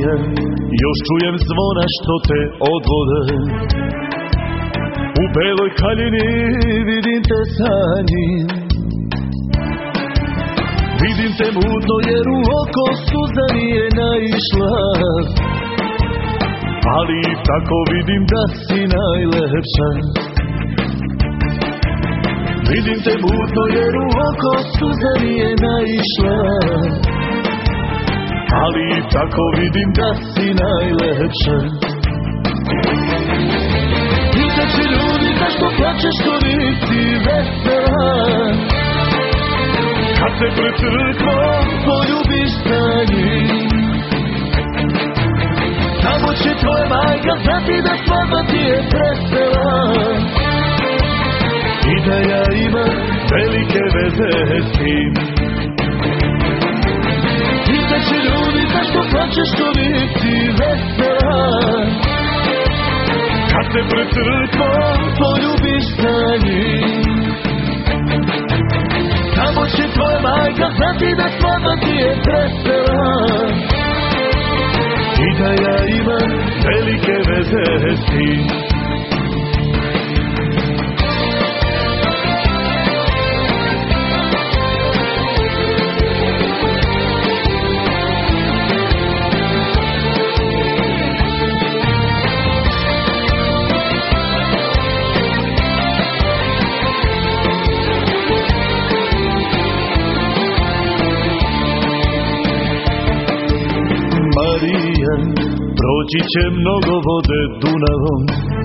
Marija, još čujem zvona što te odvode. U beloj haljini vidim te sa njim. Vidim te mutno jer u oko suza nije naišla, ali tako vidim da si najlepša. Vidim te mutno jer u oko suza nije naišla, ali tako vidim da si najlepša. Pitaće ljudi zašto plačeš što nisi vesela, kad se pred crkvom poljubiš sa njim. Tamo će tvoja majka znati da svadba ti je presela i da ja imam velike veze s tim. Pitaće ljudi zašto plačeš što nisi vesela, kad se pred crkvom poljubiš sa njim. Tamo će tvoja majka znati da svadba ti je presela i da ja imam velike veze s tim. Marija, proći će mnogo vode Dunavom,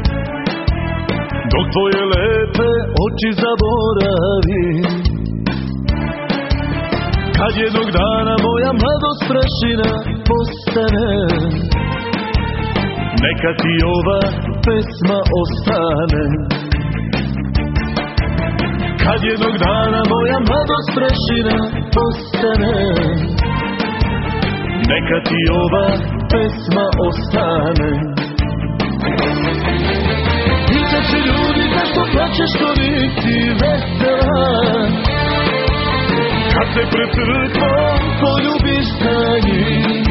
dok tvoje lepe oči zaboravim. Kad jednog dana moja mladost prašina postane, neka ti ova pesma ostane. Kad jednog dana moja mladost prašina postane, neka ti ova pesma ostane. Pitaće ljudi zašto plačeš što nisi vesela, kad se pred crkvom poljubiš sa njim.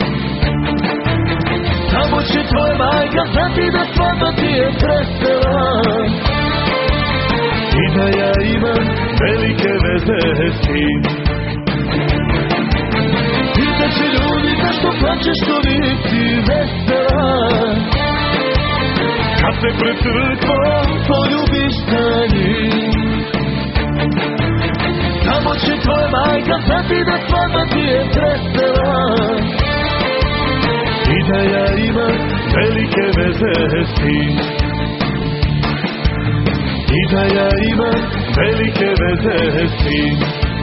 Tamo će tvoja majka znati da svadba ti je presela i da ja imam velike veze s tim. Pitaće ljudi zašto plačeš što nisi vesela, kad se pred crkvom poljubiš sa njim. Tamo će tvoja majka znati da svadba ti je presela i da ja imam velike veze s tim. I da ja imam velike veze s tim.